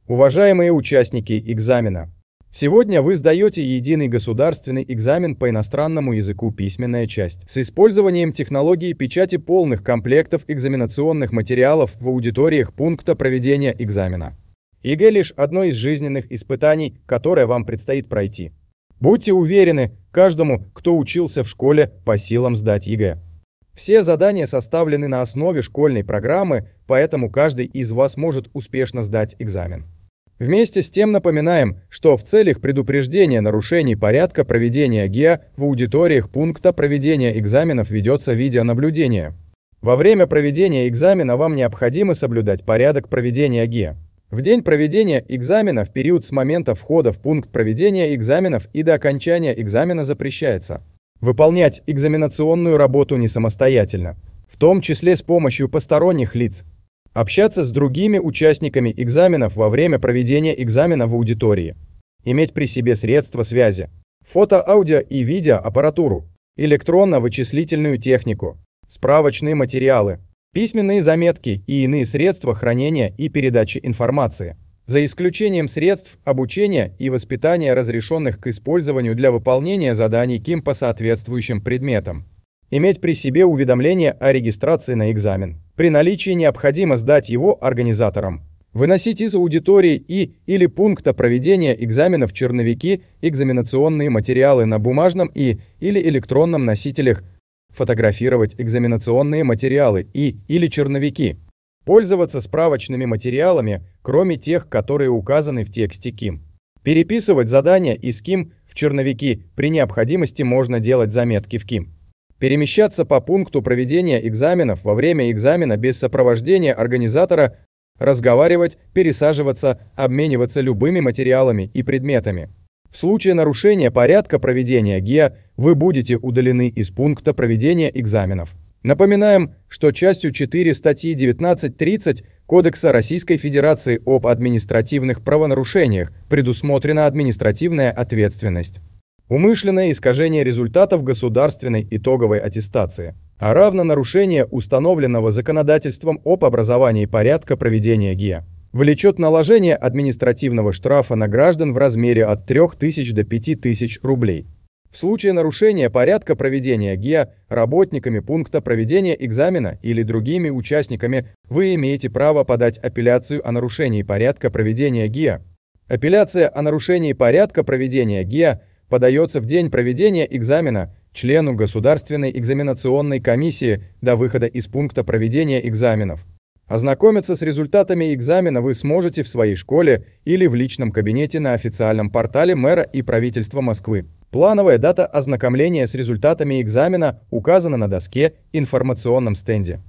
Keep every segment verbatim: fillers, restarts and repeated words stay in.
Уважаемые участники экзамена, сегодня вы сдаете единый государственный экзамен по иностранному языку «Письменная часть» с использованием технологии печати полных комплектов экзаменационных материалов в аудиториях пункта проведения экзамена. ЕГЭ лишь одно из жизненных испытаний, которое вам предстоит пройти. Будьте уверены, каждому, кто учился в школе, по силам сдать ЕГЭ. Все задания составлены на основе школьной программы, поэтому каждый из вас может успешно сдать экзамен. Вместе с тем напоминаем, что в целях предупреждения нарушений порядка проведения ГИА в аудиториях пункта проведения экзаменов ведется видеонаблюдение. Во время проведения экзамена вам необходимо соблюдать порядок проведения ГИА. В день проведения экзамена в период с момента входа в пункт проведения экзаменов и до окончания экзамена запрещается выполнять экзаменационную работу не самостоятельно, в том числе с помощью посторонних лиц, общаться с другими участниками экзаменов во время проведения экзамена в аудитории, иметь при себе средства связи, фото, аудио и видеоаппаратуру, электронно-вычислительную технику, справочные материалы, письменные заметки и иные средства хранения и передачи информации, за исключением средств обучения и воспитания, разрешенных к использованию для выполнения заданий КИМ по соответствующим предметам. Иметь при себе уведомление о регистрации на экзамен. При наличии необходимо сдать его организаторам. Выносить из аудитории и или пункта проведения экзаменов черновики, экзаменационные материалы на бумажном и или электронном носителях. Фотографировать экзаменационные материалы и или черновики. Пользоваться справочными материалами, кроме тех, которые указаны в тексте КИМ. Переписывать задания из КИМ в черновики, при необходимости можно делать заметки в КИМ. Перемещаться по пункту проведения экзаменов во время экзамена без сопровождения организатора, разговаривать, пересаживаться, обмениваться любыми материалами и предметами. В случае нарушения порядка проведения ГИА вы будете удалены из пункта проведения экзаменов. Напоминаем, что частью четыре статьи девятнадцать тридцать Кодекса Российской Федерации об административных правонарушениях предусмотрена административная ответственность. Умышленное искажение результатов государственной итоговой аттестации, а равно нарушение установленного законодательством об образовании порядка проведения ГИА, влечет наложение административного штрафа на граждан в размере от трёх тысяч до пяти тысяч рублей. В случае нарушения порядка проведения ГИА работниками пункта проведения экзамена или другими участниками вы имеете право подать апелляцию о нарушении порядка проведения ГИА. Апелляция о нарушении порядка проведения ГИА подается в день проведения экзамена члену Государственной экзаменационной комиссии до выхода из пункта проведения экзаменов. Ознакомиться с результатами экзамена вы сможете в своей школе или в личном кабинете на официальном портале мэра и правительства Москвы. Плановая дата ознакомления с результатами экзамена указана на доске информационном стенде.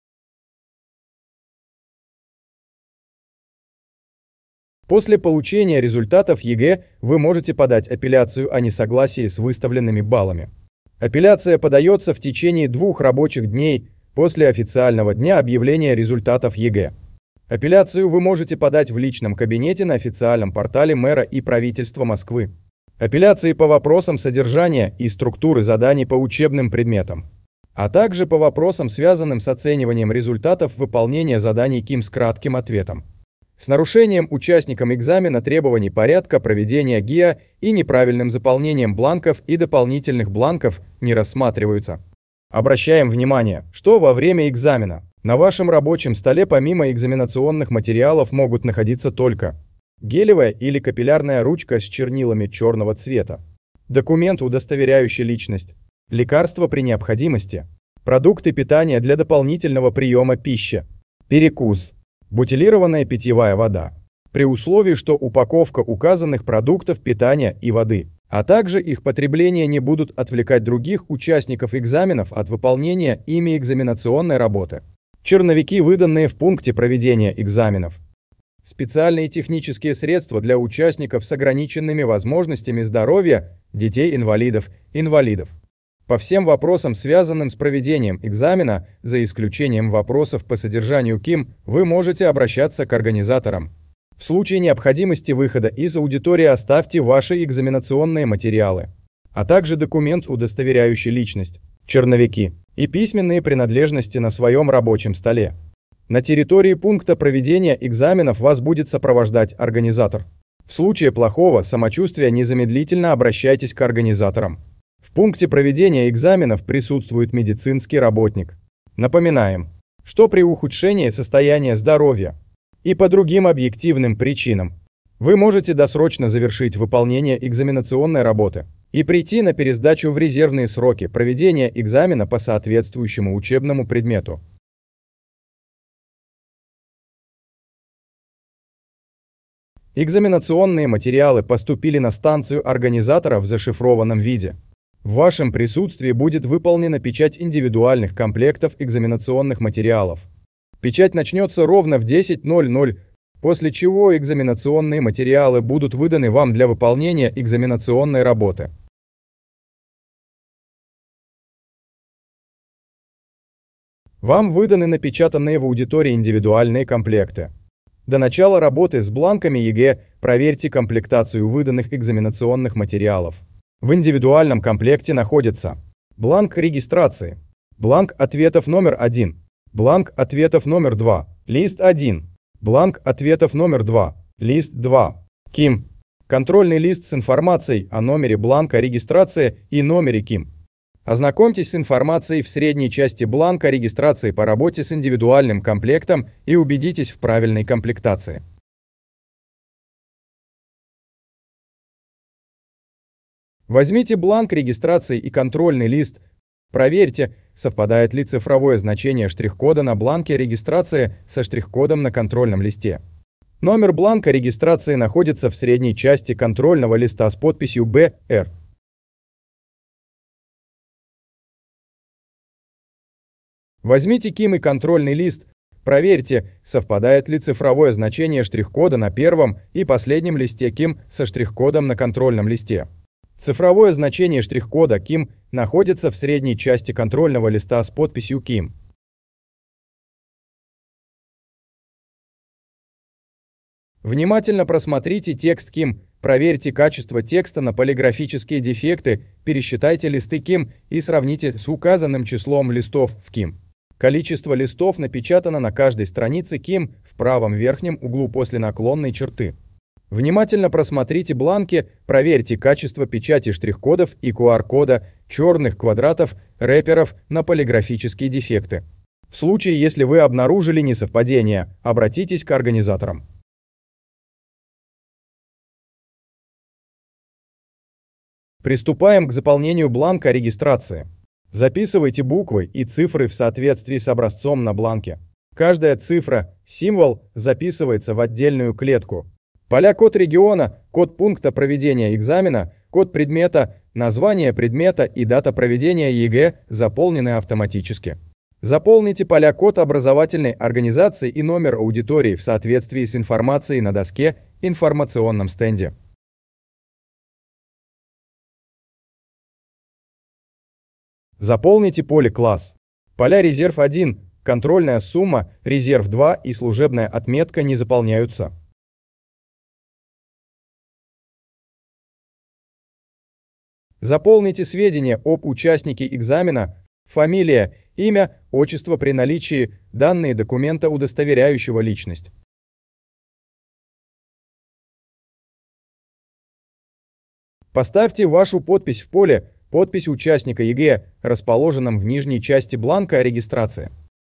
После получения результатов ЕГЭ вы можете подать апелляцию о несогласии с выставленными баллами. Апелляция подается в течение двух рабочих дней после официального дня объявления результатов ЕГЭ. Апелляцию вы можете подать в личном кабинете на официальном портале мэра и правительства Москвы. Апелляции по вопросам содержания и структуры заданий по учебным предметам, а также по вопросам, связанным с оцениванием результатов выполнения заданий КИМ с кратким ответом, с нарушением участникам экзамена требований порядка проведения ГИА и неправильным заполнением бланков и дополнительных бланков не рассматриваются. Обращаем внимание, что во время экзамена на вашем рабочем столе помимо экзаменационных материалов могут находиться только гелевая или капиллярная ручка с чернилами черного цвета, документ, удостоверяющий личность, лекарства при необходимости, продукты питания для дополнительного приема пищи, перекус, бутилированная питьевая вода, при условии, что упаковка указанных продуктов питания и воды, а также их потребление не будут отвлекать других участников экзаменов от выполнения ими экзаменационной работы. Черновики, выданные в пункте проведения экзаменов. Специальные технические средства для участников с ограниченными возможностями здоровья, детей-инвалидов, инвалидов. По всем вопросам, связанным с проведением экзамена, за исключением вопросов по содержанию КИМ, вы можете обращаться к организаторам. В случае необходимости выхода из аудитории оставьте ваши экзаменационные материалы, а также документ, удостоверяющий личность, черновики и письменные принадлежности на своем рабочем столе. На территории пункта проведения экзаменов вас будет сопровождать организатор. В случае плохого самочувствия незамедлительно обращайтесь к организаторам. В пункте проведения экзаменов присутствует медицинский работник. Напоминаем, что при ухудшении состояния здоровья и по другим объективным причинам вы можете досрочно завершить выполнение экзаменационной работы и прийти на пересдачу в резервные сроки проведения экзамена по соответствующему учебному предмету. Экзаменационные материалы поступили на станцию организатора в зашифрованном виде. В вашем присутствии будет выполнена печать индивидуальных комплектов экзаменационных материалов. Печать начнется ровно в десять ноль ноль, после чего экзаменационные материалы будут выданы вам для выполнения экзаменационной работы. Вам выданы напечатанные в аудитории индивидуальные комплекты. До начала работы с бланками ЕГЭ проверьте комплектацию выданных экзаменационных материалов. В индивидуальном комплекте находится бланк регистрации, бланк ответов номер один, бланк ответов номер два, лист один, бланк ответов номер два, лист два, КИМ, контрольный лист с информацией о номере бланка регистрации и номере КИМ. Ознакомьтесь с информацией в средней части бланка регистрации по работе с индивидуальным комплектом и убедитесь в правильной комплектации. Возьмите бланк регистрации и контрольный лист. Проверьте, совпадает ли цифровое значение штрих-кода на бланке регистрации со штрих-кодом на контрольном листе. Номер бланка регистрации находится в средней части контрольного листа с подписью Б Р. Возьмите КИМ и контрольный лист. Проверьте, совпадает ли цифровое значение штрих-кода на первом и последнем листе КИМ со штрих-кодом на контрольном листе. Цифровое значение штрих-кода КИМ находится в средней части контрольного листа с подписью КИМ. Внимательно просмотрите текст КИМ, проверьте качество текста на полиграфические дефекты, пересчитайте листы КИМ и сравните с указанным числом листов в КИМ. Количество листов напечатано на каждой странице КИМ в правом верхнем углу после наклонной черты. Внимательно просмотрите бланки, проверьте качество печати штрих-кодов и ку ар кода, черных квадратов, рэперов на полиграфические дефекты. В случае, если вы обнаружили несовпадение, обратитесь к организаторам. Приступаем к заполнению бланка регистрации. Записывайте буквы и цифры в соответствии с образцом на бланке. Каждая цифра, символ записывается в отдельную клетку. Поля код региона, код пункта проведения экзамена, код предмета, название предмета и дата проведения ЕГЭ заполнены автоматически. Заполните поля код образовательной организации и номер аудитории в соответствии с информацией на доске информационном стенде. Заполните поле класс. Поля резерв один, контрольная сумма, резерв два и служебная отметка не заполняются. Заполните сведения об участнике экзамена, фамилия, имя, отчество при наличии, данные документа, удостоверяющего личность. Поставьте вашу подпись в поле «Подпись участника ЕГЭ», расположенном в нижней части бланка регистрации.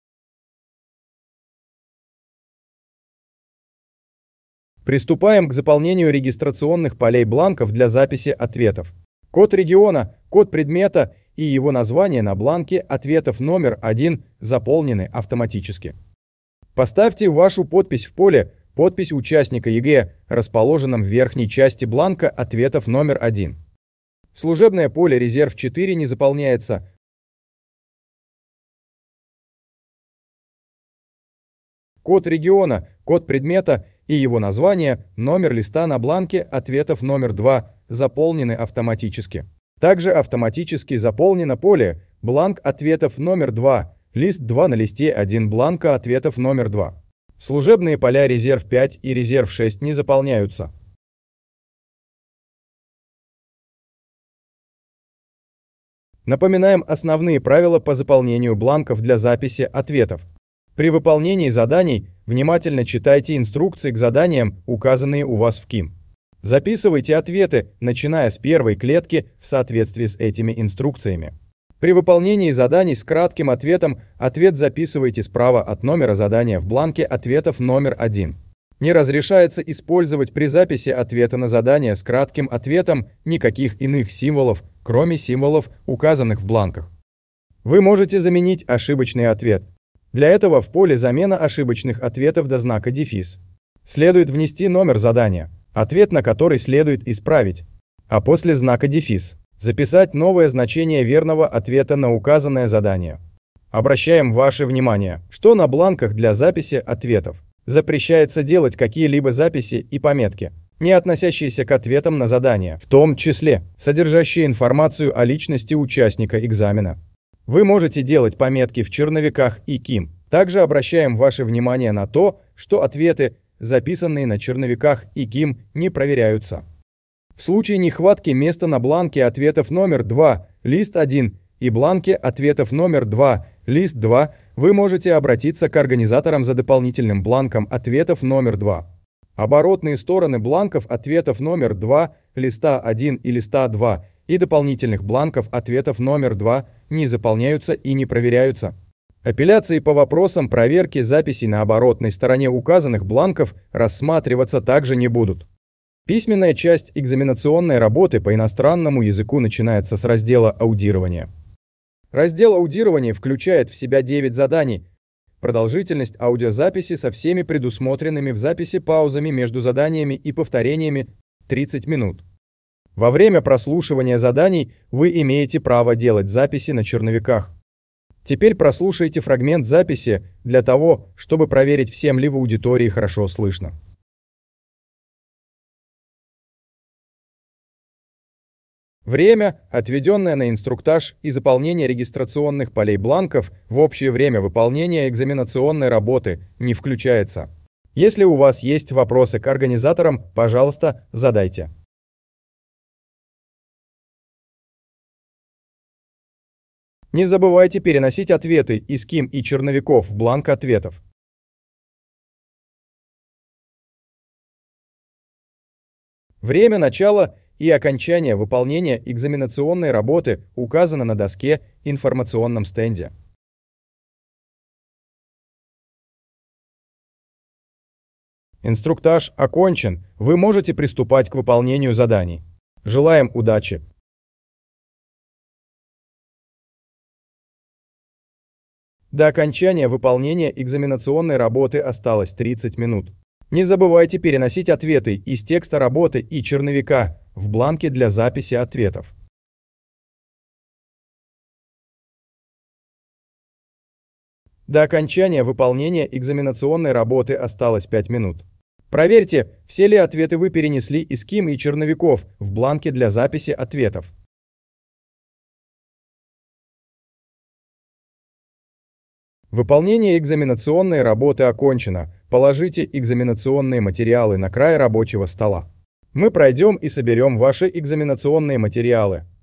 Приступаем к заполнению регистрационных полей бланков для записи ответов. Код региона, код предмета и его название на бланке ответов номер один заполнены автоматически. Поставьте вашу подпись в поле «Подпись участника ЕГЭ», расположенном в верхней части бланка ответов номер один. Служебное поле резерв четыре не заполняется. Код региона, код предмета и его название, номер листа на бланке ответов номер два заполнены автоматически. Также автоматически заполнено поле бланк ответов номер два, лист два на листе один бланка ответов номер два. Служебные поля резерв пять и резерв шесть не заполняются. Напоминаем основные правила по заполнению бланков для записи ответов. При выполнении заданий внимательно читайте инструкции к заданиям, указанные у вас в КИМ. Записывайте ответы, начиная с первой клетки в соответствии с этими инструкциями. При выполнении заданий с кратким ответом ответ записывайте справа от номера задания в бланке ответов номер один. Не разрешается использовать при записи ответа на задание с кратким ответом никаких иных символов, кроме символов, указанных в бланках. Вы можете заменить ошибочный ответ. Для этого в поле «Замена ошибочных ответов» до знака дефис следует внести номер задания, ответ на который следует исправить, а после знака дефис записать новое значение верного ответа на указанное задание. Обращаем ваше внимание, что на бланках для записи ответов запрещается делать какие-либо записи и пометки, не относящиеся к ответам на задание, в том числе содержащие информацию о личности участника экзамена. Вы можете делать пометки в черновиках и КИМ. Также обращаем ваше внимание на то, что ответы, записанные на черновиках и КИМ, не проверяются. В случае нехватки места на бланке ответов номер два, лист один и бланке ответов номер два, лист два, вы можете обратиться к организаторам за дополнительным бланком ответов номер два. Оборотные стороны бланков ответов номер два, листа один и листа два и дополнительных бланков ответов номер два не заполняются и не проверяются. Апелляции по вопросам проверки записей на оборотной стороне указанных бланков рассматриваться также не будут. Письменная часть экзаменационной работы по иностранному языку начинается с раздела «Аудирование». Раздел «Аудирование» включает в себя девять заданий. Продолжительность аудиозаписи со всеми предусмотренными в записи паузами между заданиями и повторениями тридцать минут. Во время прослушивания заданий вы имеете право делать записи на черновиках. Теперь прослушайте фрагмент записи для того, чтобы проверить, всем ли в аудитории хорошо слышно. Время, отведенное на инструктаж и заполнение регистрационных полей бланков в общее время выполнения экзаменационной работы, не включается. Если у вас есть вопросы к организаторам, пожалуйста, задайте. Не забывайте переносить ответы из КИМ и черновиков в бланк ответов. Время начала и окончания выполнения экзаменационной работы указано на доске информационном стенде. Инструктаж окончен, вы можете приступать к выполнению заданий. Желаем удачи! До окончания выполнения экзаменационной работы осталось тридцать минут. Не забывайте переносить ответы из текста работы и черновика в бланки для записи ответов. До окончания выполнения экзаменационной работы осталось пять минут. Проверьте, все ли ответы вы перенесли из КИМ и черновиков в бланки для записи ответов. Выполнение экзаменационной работы окончено. Положите экзаменационные материалы на край рабочего стола. Мы пройдем и соберем ваши экзаменационные материалы.